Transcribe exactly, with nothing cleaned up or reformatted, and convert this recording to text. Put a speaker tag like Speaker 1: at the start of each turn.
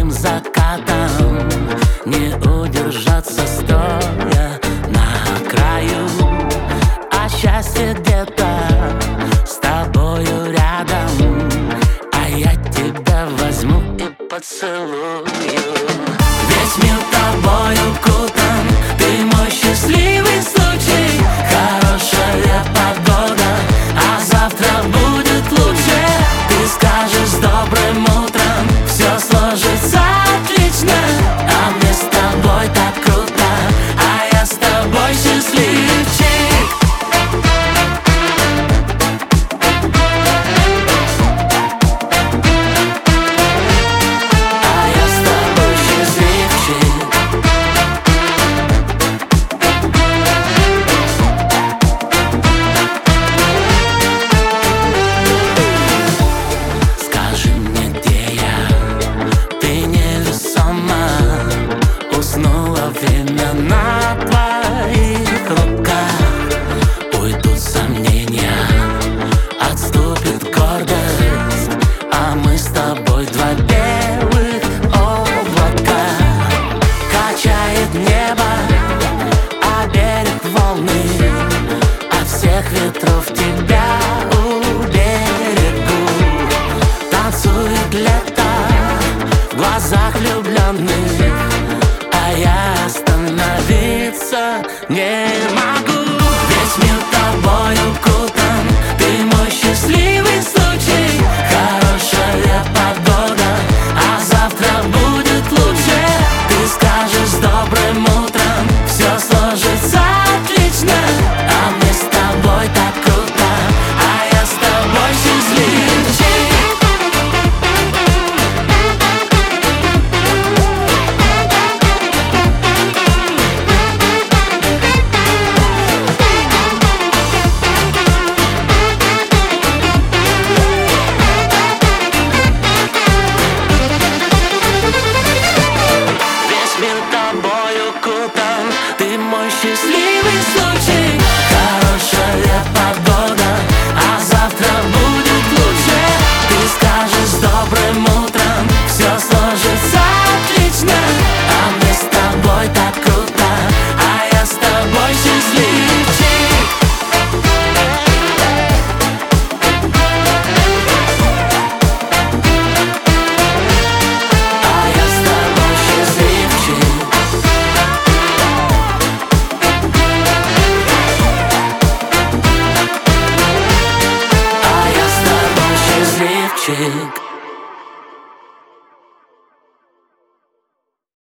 Speaker 1: ранним закатом не удержаться стоя на краю. А счастье где-то с тобою рядом, а я тебя возьму и поцелую. Весь мир тобою укутан, ты мой счастливый случай. Хорошая погода, а завтра будет лучше. Ты скажешь с добрым утром, все сложится отлично. А мне с тобой так круто, а я с тобой счастливчик. Уснула время на твоих руках. Уйдут сомнения, отступит гордость, а мы с тобой два белых облака. Качает небо, а берег волны, от всех ветров тебя уберегу. Танцует лето в глазах влюбленных, а я остановиться не могу. Весь мир тобою